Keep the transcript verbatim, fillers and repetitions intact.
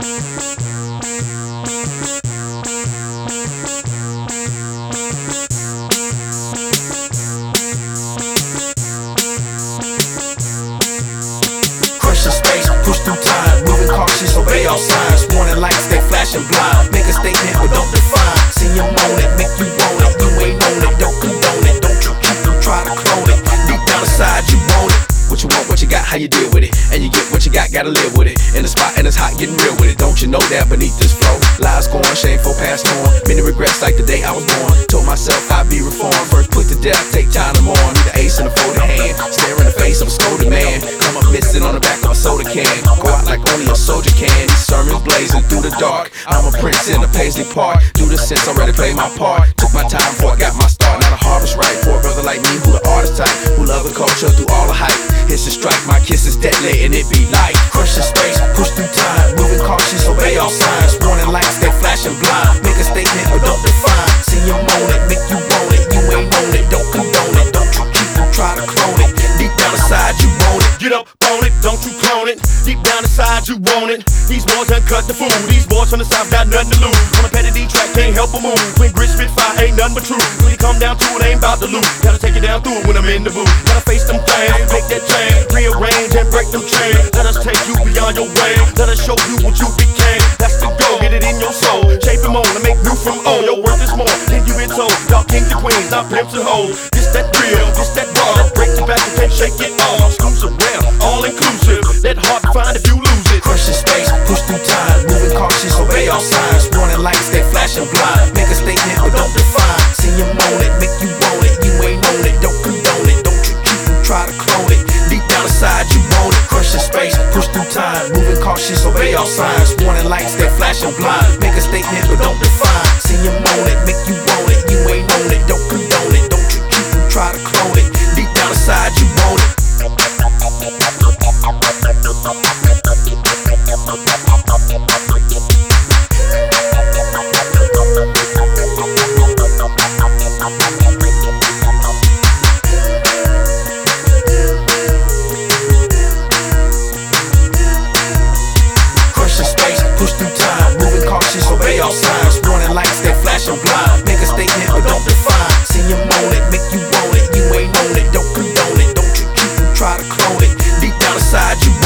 Crushing space, push through time, moving cautious, obey all signs. Warning lights, they flashing blind. Make a statement, but don't define. See you on it, make you want it. You ain't on it, don't condone it. Don't you keep them, try to clone it. Deep down inside, you want it. What you want, what you got, how you deal with it. And you get what you got, gotta live with it. In the spot and it's hot, getting real with it. Don't you know that beneath this flow, lies going, shameful, passed on. Many regrets like the day I was born. Told myself I'd be reformed. First put to death, take time to mourn. Need the ace in the folded hand, stare in the face of a scolded man. Come up missing on the back of a soda can. Go out like only a soldier can. These sermons blazing through the dark. I'm a prince in a Paisley Park. Do the sense, already played my part. Took my time before I got my start. Not a harvest right for a brother like me who the artist type, who love the culture through all the hype. Hits and strike, my kisses deadly and it be like crushing space, push through time, moving cautious, obey all signs. Warning lights, they flashing blind. Make a statement, but don't define. See you on it, make you want it. You ain't on it, don't condone it. Don't you keep them, try to clone it. Deep down inside, you want it. Get up on it, don't you clone it. Deep down inside, you want it. These boys done cut the food. These boys from the south got nothing to lose. On a petty D track, can't help but move. When grit spit fire, ain't nothing but truth. When you come down to it, ain't about to lose. Gotta take it down through it when I'm in the booth. Gotta face them things, make that change, rearrange and break them chains. Let us take you beyond your way. Let us show you what you became. That's the goal, get it in your soul. Shape them on and make new from old. Your worth is more than you been told. Y'all kings and queens, not pimps and hoes. This that real, this that raw. That breaks your back, you can't shake it off. Exclusive rap, all inclusive. That hard to find if you lose it. Crushing space, push through time, moving cautious, obey all signs. Warning lights, they flashing blind. Make a statement, but don't define. See you on it, make you want it. You ain't on it, don't condone it. Don't you keep them, try to clone it. Deep down inside, you want it. Crushing space, push through time, moving cautious, obey all signs. Warning lights, they flashing blind. Make a statement, but don't define. See you on it, make you want it. You ain't on it, don't condone it. Don't you keep them, try to clone it. Deep down inside, you want it. Obey all signs, warning lights, they flashing blind. Make a statement, but don't define. See you on it, make you want it. You ain't on it, don't condone it. Don't you keep them, try to clone it. Deep down inside, you